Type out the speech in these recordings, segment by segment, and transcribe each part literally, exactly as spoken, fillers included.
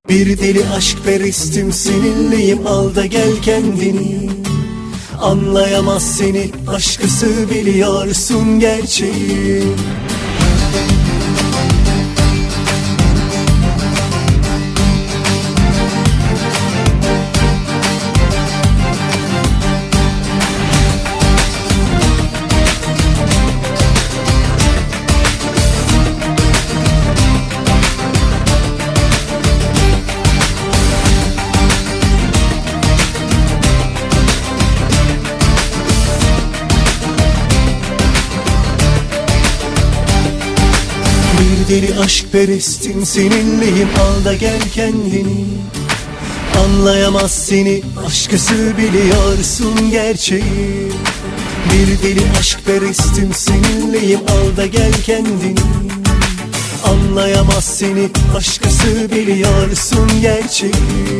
Bir deli aşk perestim, seninleyim, al da gel kendini. Anlayamaz seni başkası, biliyorsun gerçeği. Bir deli aşk perestim, seninleyim, al da gel kendini. Anlayamaz seni başkası, biliyorsun gerçeği. Bir deli aşk perestim, seninleyim, al da gel kendini. Anlayamaz seni başkası, biliyorsun gerçeği.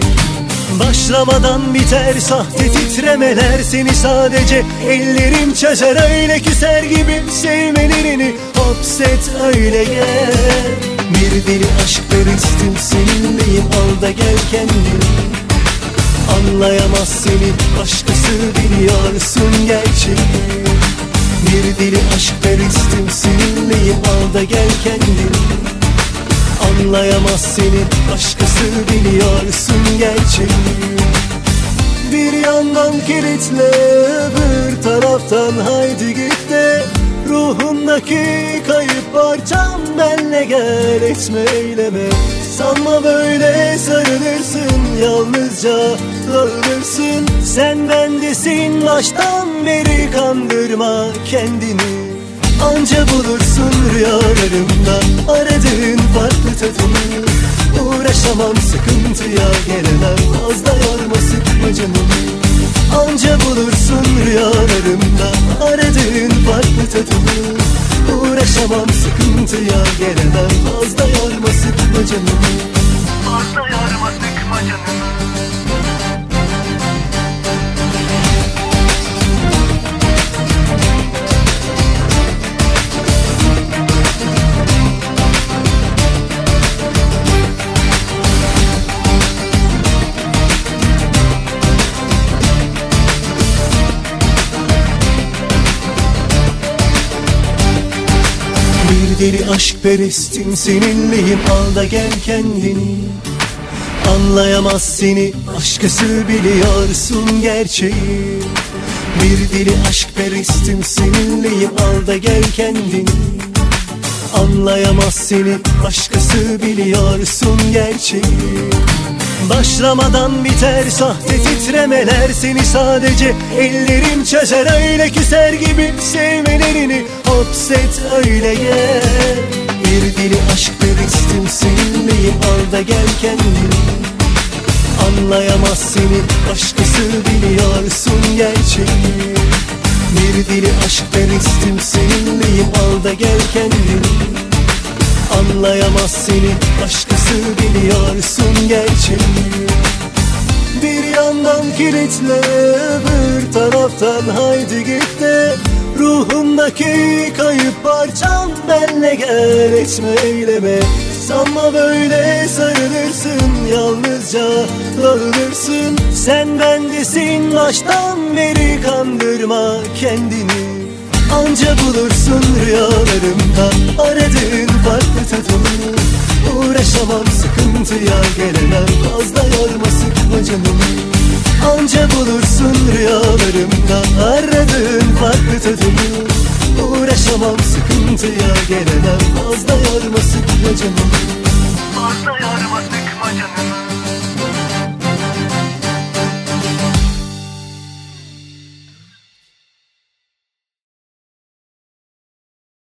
Başlamadan biter sahte titremeler, seni sadece ellerim çözer. Öyle küser gibi sevmelerini hapset, öyle gel. Bir deli aşk perestim, seninleyim, al da gel kendini. Anlayamaz seni başkası, biliyorsun gerçeği. Bir deli aşk perestim, seninleyim, al da gel kendini. Anlayamaz seni başkası, biliyorsun gerçeği. Bir yandan kilitle, öbür taraftan haydi git de. Ruhumdaki kayıp parçam, benle gel, etme eyleme. Sanma böyle sarılırsın, yalnızca dağılırsın. Sen bendesin baştan beri, kandırma kendini. Anca bulursun rüyalarımda aradığın farklı tadını. Uğraşamam, sıkıntıya gelemem, fazla yorma, sıkma canımı. Anca bulursun rüyalarımda aradığın farklı tadını. Uğraşamam, sıkıntıya gelemem, fazla yorma, sıkma canımı. Fazla yorma, sıkma canımı. Bir deli aşk perestim, seninleyim, al da gel kendini. Anlayamaz seni başkası, biliyorsun gerçeği. Bir deli aşk perestim, seninleyim, al da gel kendini. Anlayamaz seni başkası, biliyorsun gerçeği. Başlamadan biter sahte titremeler, seni sadece ellerim çözer. Öyle küser gibi sevmelerini hapset, öyle gel. Bir deli aşk perestim, seninleyim, al da gel kendini. Anlayamaz seni başkası, biliyorsun gerçeği. Bir deli aşk perestim, seninleyim, al da gel kendini. Anlayamaz seni başkası, biliyorsun gerçeği. Bir yandan kilitle, öbür taraftan haydi git de. Ruhumdaki kayıp parçam, benle gel, etme eyleme. Sanma böyle sarılırsın, yalnızca dağılırsın. Sen bendesin baştan beri, kandırma kendini. Anca bulursun rüyalarımda aradığın farklı tadını. Uğraşamam, sıkıntıya gelemem, fazla yorma, sıkma canımı. Anca bulursun rüyalarımda aradığın farklı tadını. Uğraşamam, sıkıntıya gelemem, fazla yorma, sıkma canımı.